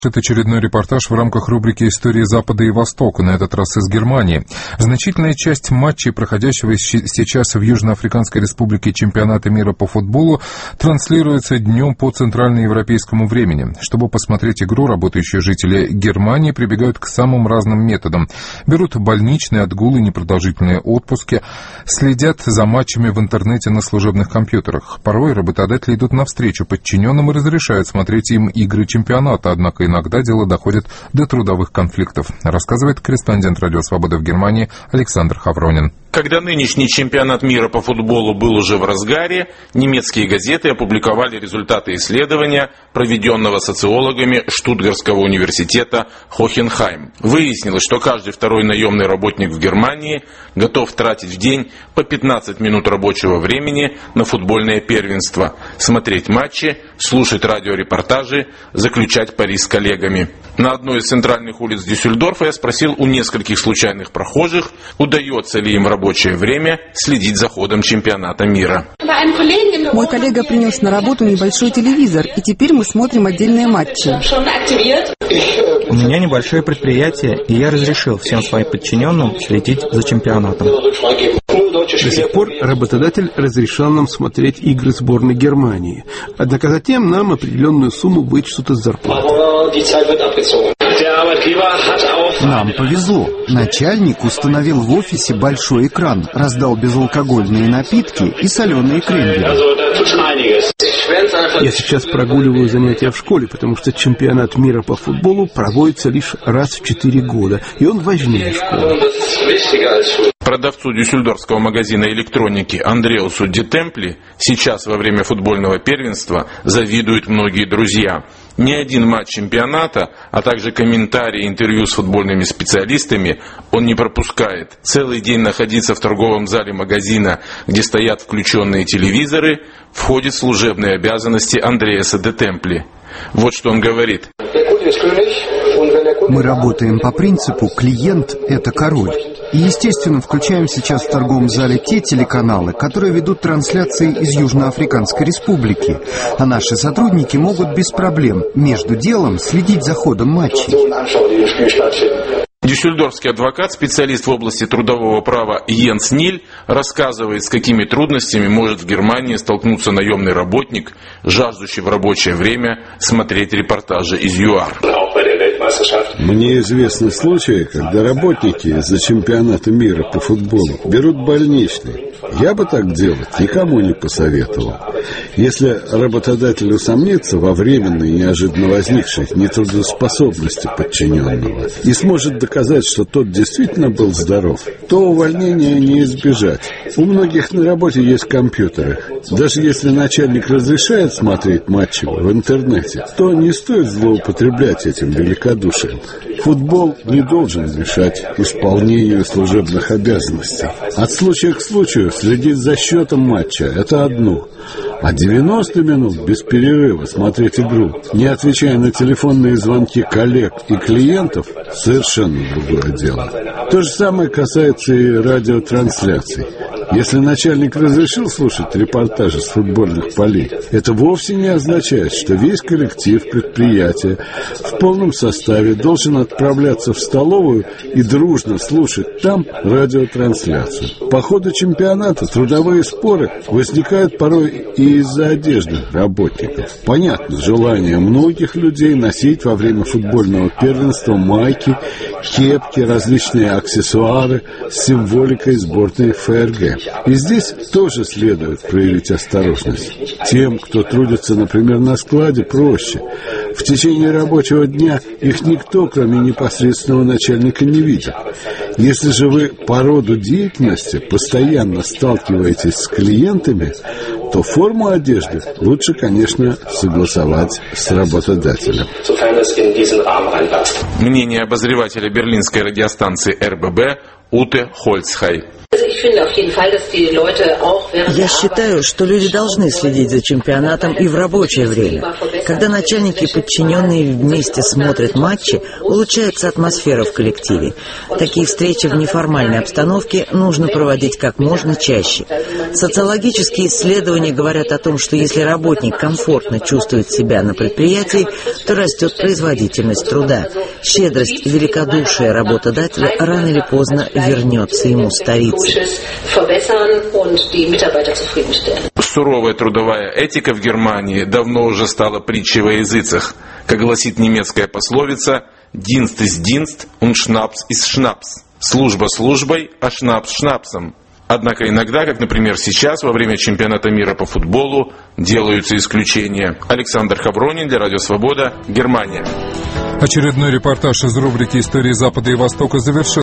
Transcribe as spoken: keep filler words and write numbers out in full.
Это очередной репортаж в рамках рубрики «Истории Запада и Востока», на этот раз из Германии. Значительная часть матчей, проходящего сейчас в Южноафриканской республике чемпионата мира по футболу, транслируется днем по центральноевропейскому времени. Чтобы посмотреть игру, работающие жители Германии прибегают к самым разным методам. Берут больничные, отгулы, непродолжительные отпуски, следят за матчами в интернете на служебных компьютерах. Порой работодатели идут навстречу подчиненным и разрешают смотреть им игры чемпионата, однако иногда дело доходит до трудовых конфликтов, рассказывает корреспондент «Радио Свобода» в Германии Александр Хавронин. Когда нынешний чемпионат мира по футболу был уже в разгаре, немецкие газеты опубликовали результаты исследования, проведенного социологами Штутгарского университета Хохенхайм. Выяснилось, что каждый второй наемный работник в Германии готов тратить в день по пятнадцать минут рабочего времени на футбольное первенство, смотреть матчи, слушать радиорепортажи, заключать пари с коллегами. На одной из центральных улиц Дюссельдорфа я спросил у нескольких случайных прохожих, удается ли им в рабочее время следить за ходом чемпионата мира. Мой коллега принес на работу небольшой телевизор, и теперь мы смотрим отдельные матчи. У меня небольшое предприятие, и я разрешил всем своим подчиненным следить за чемпионатом. До сих пор работодатель разрешал нам смотреть игры сборной Германии, однако затем нам определенную сумму вычтут из зарплаты. Нам повезло. Начальник установил в офисе большой экран, раздал безалкогольные напитки и соленые кренделя. Я сейчас прогуливаю занятия в школе, потому что чемпионат мира по футболу проводится лишь раз в четыре года, и он важнее школы. Продавцу дюссельдорфского магазина электроники Андреасу де Темпли сейчас во время футбольного первенства завидуют многие друзья. Ни один матч чемпионата, а также комментарии и интервью с футбольными специалистами он не пропускает. Целый день находиться в торговом зале магазина, где стоят включенные телевизоры, входит в служебные обязанности Андреаса де Темпли. Вот что он говорит. Мы работаем по принципу «клиент – это король». И, естественно, включаем сейчас в торговом зале те телеканалы, которые ведут трансляции из Южноафриканской республики. А наши сотрудники могут без проблем между делом следить за ходом матчей. Дюссельдорфский адвокат, специалист в области трудового права Йенс Ниль, рассказывает, с какими трудностями может в Германии столкнуться наемный работник, жаждущий в рабочее время смотреть репортажи из ЮАР. Мне известны случаи, когда работники из-за чемпионата мира по футболу берут больничный. Я бы так делать никому не посоветовал. Если работодатель усомнится во временной неожиданно возникшей нетрудоспособности подчиненного и сможет доказать, что тот действительно был здоров, то увольнения не избежать. У многих на работе есть компьютеры. Даже если начальник разрешает смотреть матчи в интернете, то не стоит злоупотреблять этим великодушием. Футбол не должен мешать исполнению служебных обязанностей. От случая к случаю следить за счетом матча – это одно. А девяносто минут без перерыва смотреть игру, не отвечая на телефонные звонки коллег и клиентов – совершенно другое дело. То же самое касается и радиотрансляций. Если начальник разрешил слушать репортажи с футбольных полей, это вовсе не означает, что весь коллектив предприятия в полном составе должен отправляться в столовую и дружно слушать там радиотрансляцию. По ходу чемпионата трудовые споры возникают порой и из-за одежды работников. Понятно, желание многих людей носить во время футбольного первенства майки, кепки, различные аксессуары с символикой сборной ФРГ. И здесь тоже следует проявить осторожность. Тем, кто трудится, например, на складе, проще. В течение рабочего дня их никто, кроме непосредственного начальника, не видит. Если же вы по роду деятельности постоянно сталкиваетесь с клиентами, то форму одежды лучше, конечно, согласовать с работодателем. Мнение обозревателя берлинской радиостанции эр бэ бэ Уте Хольцхай. Я считаю, что люди должны следить за чемпионатом и в рабочее время. Когда начальники и подчиненные вместе смотрят матчи, улучшается атмосфера в коллективе. Такие встречи в неформальной обстановке нужно проводить как можно чаще. Социологические исследования говорят о том, что если работник комфортно чувствует себя на предприятии, то растет производительность труда. Щедрость и великодушие работодателя рано или поздно вернется ему старицей. Суровая трудовая этика в Германии давно уже стала притчей во языцах. Как гласит немецкая пословица, «Dienst ist Dienst und Schnaps ist Schnaps». Служба службой, а шнапс шнапсом. Однако иногда, как, например, сейчас, во время чемпионата мира по футболу, делаются исключения. Александр Хавронин для Радио Свобода, Германия. Очередной репортаж из рубрики «Истории Запада и Востока» завершил.